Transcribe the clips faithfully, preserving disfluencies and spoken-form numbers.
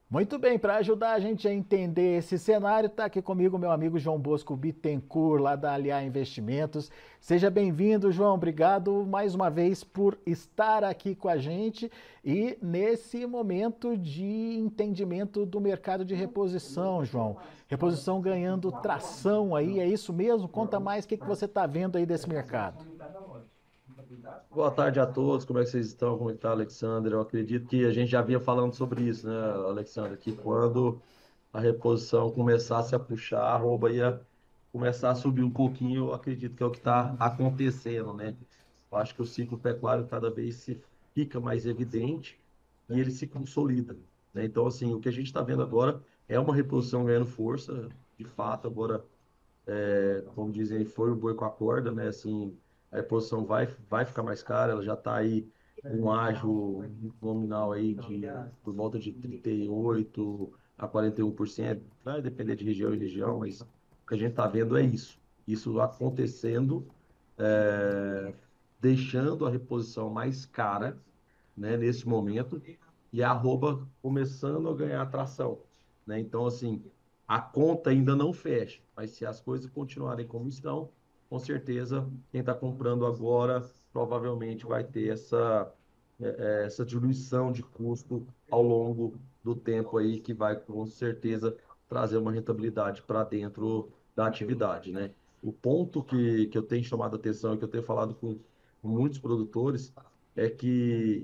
Muito bem, para ajudar a gente a entender esse cenário, está aqui comigo meu amigo João Bosco Bittencourt, lá da Aliar Investimentos. Seja bem-vindo, João. Obrigado mais uma vez por estar aqui com a gente e nesse momento de entendimento do mercado de reposição, João. Reposição ganhando tração aí, é isso mesmo? Conta mais o que, que você está vendo aí desse mercado. Boa tarde a todos, como é que vocês estão? Como está, Alexandre? Eu acredito que a gente já vinha falando sobre isso, né, Alexandre? Que quando a reposição começasse a puxar, a arroba ia começar a subir um pouquinho, eu acredito que é o que está acontecendo, né? Eu acho que o ciclo pecuário cada vez se fica mais evidente e ele se consolida, né? Então, assim, o que a gente está vendo agora é uma reposição ganhando força, de fato, agora como dizem, foi o boi com a corda, né? Assim, a reposição vai, vai ficar mais cara, ela já está aí um ágio nominal aí de por volta de trinta e oito a quarenta e um por cento. Vai depender de região em região, mas o que a gente está vendo é isso. Isso acontecendo, é, deixando a reposição mais cara, né, nesse momento, e a arroba começando a ganhar atração, né? Então, assim, a conta ainda não fecha, mas se as coisas continuarem como estão, com certeza quem está comprando agora provavelmente vai ter essa, eh, essa diluição de custo ao longo do tempo aí, que vai com certeza trazer uma rentabilidade para dentro da atividade, né? O ponto que, que eu tenho chamado a atenção e que eu tenho falado com muitos produtores é que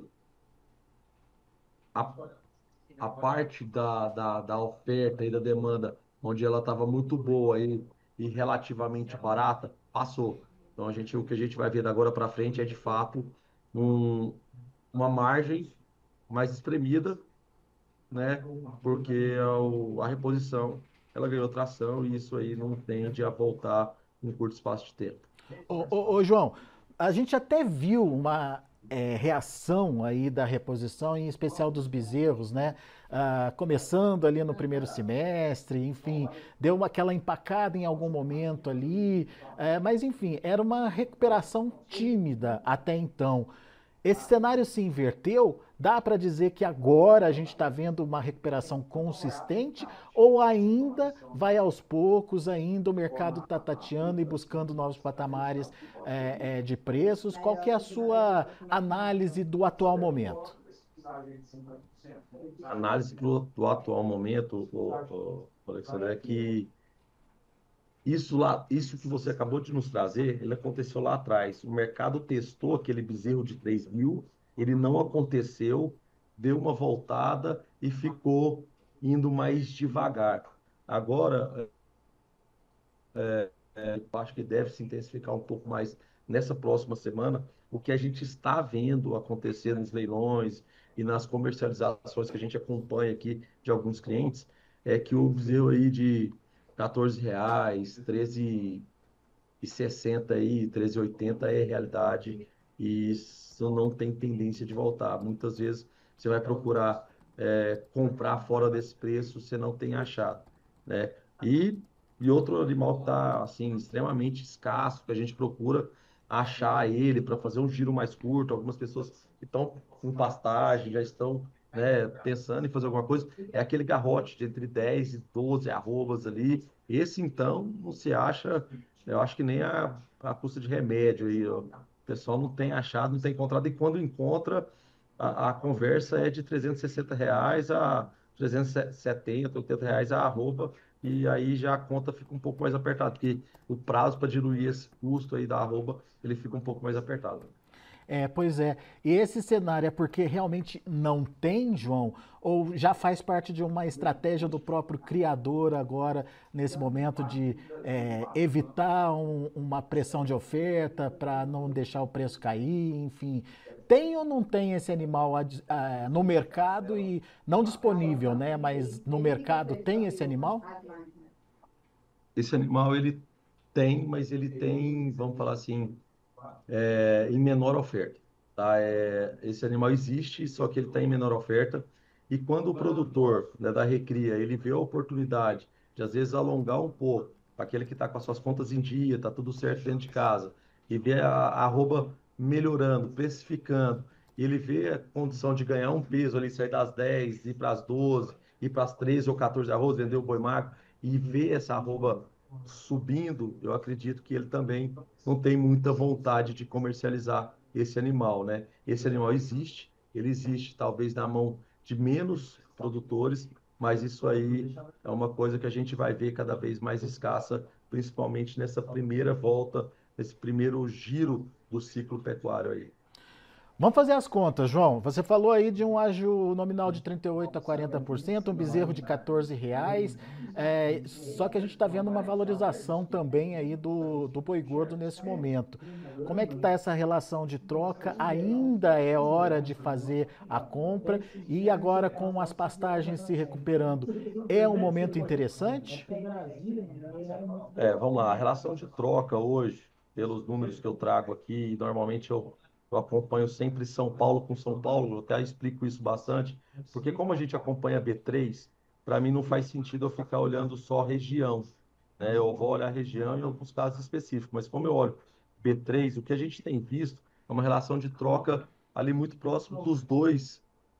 a, a parte da, da, da oferta e da demanda, onde ela estava muito boa e, e relativamente barata, passou. Então, a gente, o que a gente vai ver da agora para frente é, de fato, um, uma margem mais espremida, né? Porque a, a reposição ela ganhou tração e isso aí não tende a voltar em curto espaço de tempo. Ô, ô, ô, João, a gente até viu uma é, reação aí da reposição, em especial dos bezerros, né? Ah, começando ali no primeiro semestre, enfim, deu uma, aquela empacada em algum momento ali, é, mas enfim, era uma recuperação tímida até então. Esse cenário se inverteu? Dá para dizer que agora a gente está vendo uma recuperação consistente ou ainda vai aos poucos, ainda o mercado está tateando e buscando novos patamares é, é, de preços? Qual que é a sua análise do atual momento? A análise do, do atual momento, o, o, Alexandre, é que Isso lá, isso que você acabou de nos trazer, ele aconteceu lá atrás. O mercado testou aquele bezerro de três mil, ele não aconteceu, deu uma voltada e ficou indo mais devagar. Agora, eu acho que deve se intensificar um pouco mais nessa próxima semana. O que a gente está vendo acontecer nos leilões e nas comercializações que a gente acompanha aqui de alguns clientes é que o bezerro aí de quatorze reais, treze e sessenta aí, treze e oitenta é realidade e isso não tem tendência de voltar. Muitas vezes você vai procurar é, comprar fora desse preço, você não tem achado, né? E, e outro animal que está assim extremamente escasso, que a gente procura achar ele para fazer um giro mais curto. Algumas pessoas que estão com pastagem já estão, né, pensando em fazer alguma coisa, é aquele garrote de entre dez e doze arrobas ali. Esse então não se acha, eu acho que nem a, a custa de remédio aí, ó. O pessoal não tem achado, não tem encontrado, e quando encontra, a, a conversa é de trezentos e sessenta reais a trezentos e setenta, oitenta reais a arroba, e aí já a conta fica um pouco mais apertada, porque o prazo para diluir esse custo aí da arroba, ele fica um pouco mais apertado. É, pois é. E esse cenário é porque realmente não tem, João? Ou já faz parte de uma estratégia do próprio criador agora, nesse momento, de é, evitar um- uma pressão de oferta para não deixar o preço cair, enfim. Tem ou não tem esse animal ad- ah, no mercado e não disponível, né? Mas no mercado tem esse animal? Esse animal, ele tem, mas ele tem, vamos falar assim, é, em menor oferta, tá? É, esse animal existe, só que ele está em menor oferta. E quando o produtor, né, da recria, ele vê a oportunidade de às vezes alongar um pouco, aquele que está com as suas contas em dia, está tudo certo dentro de casa, e vê a, a arroba melhorando, precificando, e ele vê a condição de ganhar um peso ali, sair das dez e ir para as doze, ir para as treze ou quatorze arrobas, vender o boi magro e ver essa arroba subindo, eu acredito que ele também não tem muita vontade de comercializar esse animal, né? Esse animal existe, ele existe talvez na mão de menos produtores, mas isso aí é uma coisa que a gente vai ver cada vez mais escassa, principalmente nessa primeira volta, nesse primeiro giro do ciclo pecuário aí. Vamos fazer as contas, João. Você falou aí de um ágio nominal de trinta e oito a quarenta por cento, um bezerro de quatorze reais. É, só que a gente está vendo uma valorização também aí do, do boi gordo nesse momento. Como é que está essa relação de troca? Ainda é hora de fazer a compra e agora com as pastagens se recuperando, é um momento interessante? É, vamos lá, a relação de troca hoje, pelos números que eu trago aqui, normalmente eu, eu acompanho sempre São Paulo com São Paulo, eu até explico isso bastante, porque como a gente acompanha B três, para mim não faz sentido eu ficar olhando só região, né? Eu vou olhar a região em alguns casos específicos, mas como eu olho B três, o que a gente tem visto é uma relação de troca ali muito próximo dos dois,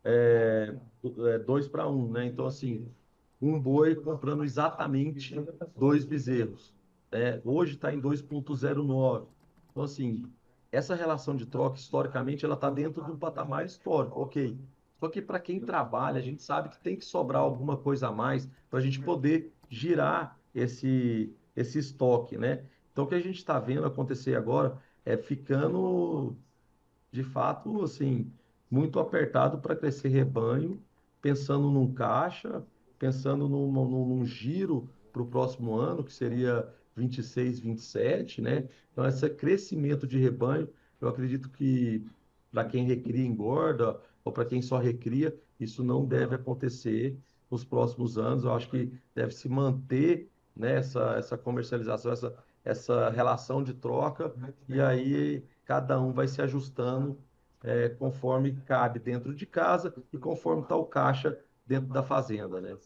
é, do- é, dois para um, né? Então, assim, um boi comprando exatamente dois bezerros. Né? Hoje está em dois vírgula zero nove. Então, assim, essa relação de troca, historicamente, ela está dentro de um patamar histórico, ok. Só que para quem trabalha, a gente sabe que tem que sobrar alguma coisa a mais para a gente poder girar esse, esse estoque, né? Então, o que a gente está vendo acontecer agora é ficando de fato, assim, muito apertado para crescer rebanho, pensando num caixa, pensando num, num, num giro para o próximo ano, que seria vinte e seis, vinte e sete, né? Então, esse crescimento de rebanho, eu acredito que para quem recria engorda, ou para quem só recria, isso não deve acontecer nos próximos anos. Eu acho que deve se manter, né, essa, essa comercialização, essa, essa relação de troca, e aí cada um vai se ajustando é, conforme cabe dentro de casa e conforme está o caixa dentro da fazenda, né?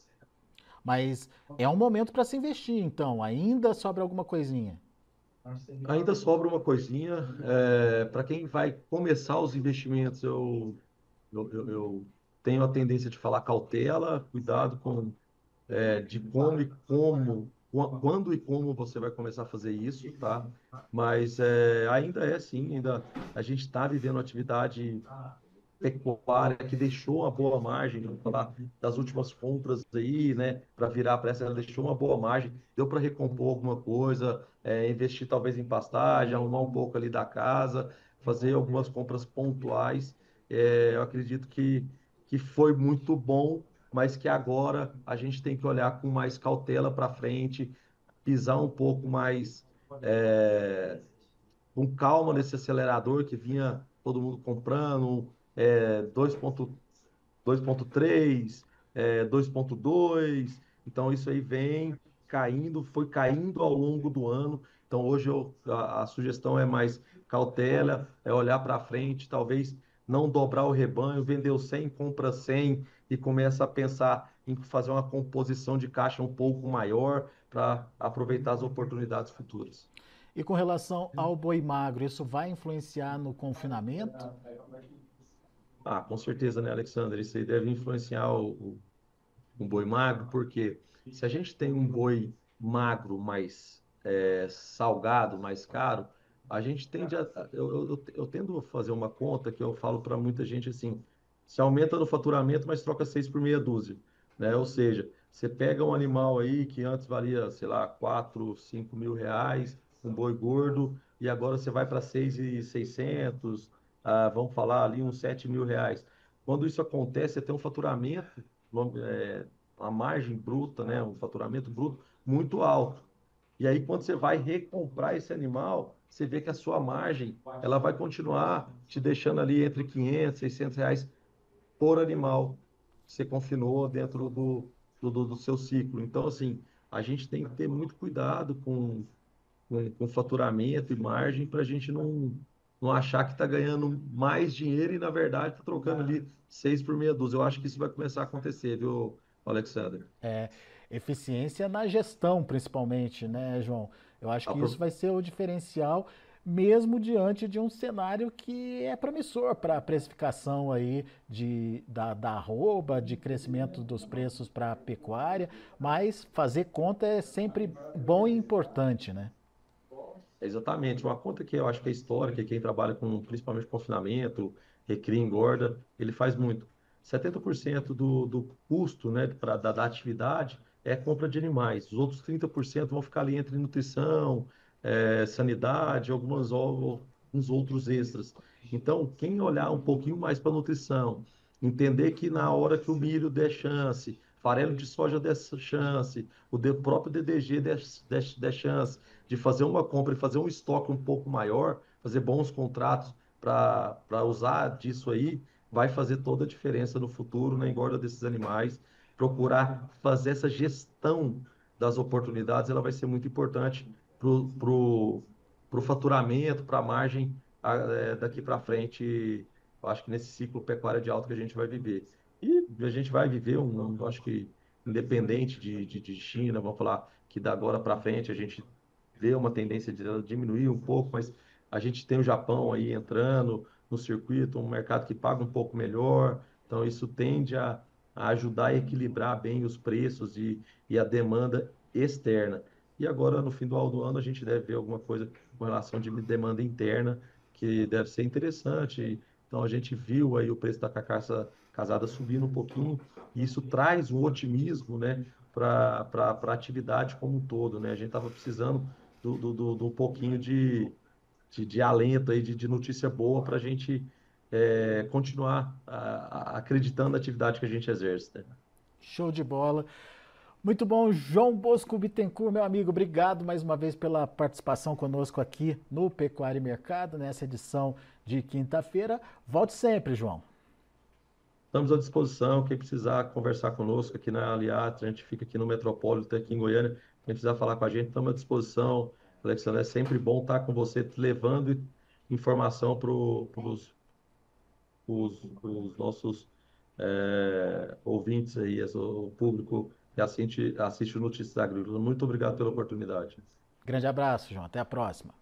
Mas é um momento para se investir, então. Ainda sobra alguma coisinha. Ainda sobra uma coisinha, é, para quem vai começar os investimentos, eu, eu, eu, eu tenho a tendência de falar cautela, cuidado com é, de como e como, quando e como você vai começar a fazer isso, tá? Mas é, ainda é assim, ainda a gente está vivendo uma atividade pecuária que deixou uma boa margem, vamos falar das últimas compras aí, né, para virar para essa, ela deixou uma boa margem, deu para recompor alguma coisa, é, investir talvez em pastagem, arrumar um pouco ali da casa, fazer algumas compras pontuais. É, eu acredito que, que foi muito bom, mas que agora a gente tem que olhar com mais cautela para frente, pisar um pouco mais é, com calma nesse acelerador que vinha todo mundo comprando, é, dois ponto três, é, dois ponto dois. Então isso aí vem caindo, foi caindo ao longo do ano. Então hoje eu, a, a sugestão é mais cautela, é olhar para frente, talvez não dobrar o rebanho, vendeu cem, compra cem e começa a pensar em fazer uma composição de caixa um pouco maior para aproveitar as oportunidades futuras. E com relação ao boi magro, isso vai influenciar no confinamento? Ah, com certeza, né, Alexandre? Isso aí deve influenciar o, o, o boi magro, porque se a gente tem um boi magro mais é, salgado, mais caro, a gente tende a. Eu, eu, eu eu tendo a fazer uma conta que eu falo para muita gente assim: se aumenta no faturamento, mas troca seis por meia dúzia, né? Ou seja, você pega um animal aí que antes valia, sei lá, quatro, cinco mil reais, um boi gordo, e agora você vai para seis e seiscentos, ah, vamos falar ali uns sete mil reais. Quando isso acontece, você tem um faturamento, é, uma margem bruta, né, um faturamento bruto muito alto. E aí, quando você vai recomprar esse animal, você vê que a sua margem, ela vai continuar te deixando ali entre quinhentos, seiscentos reais por animal que você confinou dentro do, do, do seu ciclo. Então, assim, a gente tem que ter muito cuidado com, com, com faturamento e margem para a gente não, não achar que está ganhando mais dinheiro e, na verdade, está trocando ali seis por meia dúzia. Eu acho que isso vai começar a acontecer, viu, Alexander? É, eficiência na gestão, principalmente, né, João? Eu acho que isso vai ser o diferencial. mesmo diante de um cenário que é promissor para a precificação aí de, da, da arroba, de crescimento dos preços para a pecuária, mas fazer conta é sempre bom e importante, né? Exatamente, uma conta que eu acho que é histórica, quem trabalha com principalmente confinamento, recria, engorda, ele faz muito. setenta por cento do, do custo, né, pra, da, da atividade é compra de animais. Os outros trinta por cento vão ficar ali entre nutrição, eh, sanidade, algumas ou- alguns outros extras. Então, quem olhar um pouquinho mais para nutrição, entender que na hora que o milho der chance, farelo de soja der chance, o de- próprio D D G der, der, der chance, de fazer uma compra e fazer um estoque um pouco maior, fazer bons contratos para usar disso aí, vai fazer toda a diferença no futuro, na engorda desses animais. Procurar fazer essa gestão das oportunidades, ela vai ser muito importante para o pro, pro faturamento, para a margem a, é, daqui para frente. Eu acho que nesse ciclo pecuário de alta que a gente vai viver. E a gente vai viver um, eu acho que independente de, de, de China, vamos falar que da agora para frente a gente vê uma tendência de ela diminuir um pouco, mas a gente tem o Japão aí entrando no circuito, um mercado que paga um pouco melhor, então isso tende a, a ajudar a equilibrar bem os preços e, e a demanda externa. E agora, no fim do do ano, a gente deve ver alguma coisa com relação de demanda interna, que deve ser interessante. Então, a gente viu aí o preço da carcaça casada subindo um pouquinho, e isso traz um otimismo, né, para a atividade como um todo, né? A gente estava precisando do, do, do, do um pouquinho de, de, de alento aí, de, de notícia boa para a gente é, continuar a, a, acreditando na atividade que a gente exerce, né? Show de bola. Muito bom, João Bosco Bittencourt, meu amigo, obrigado mais uma vez pela participação conosco aqui no Pecuária e Mercado, nessa edição de quinta-feira. Volte sempre, João. Estamos à disposição, quem precisar conversar conosco aqui na Aliatos, a gente fica aqui no Metropolitano, aqui em Goiânia, quem precisar falar com a gente, estamos à disposição. Alexandre, é sempre bom estar com você, levando informação para os os nossos é, ouvintes aí, o público que assiste, assiste o Notícias Agrícolas. Muito obrigado pela oportunidade. Grande abraço, João. Até a próxima.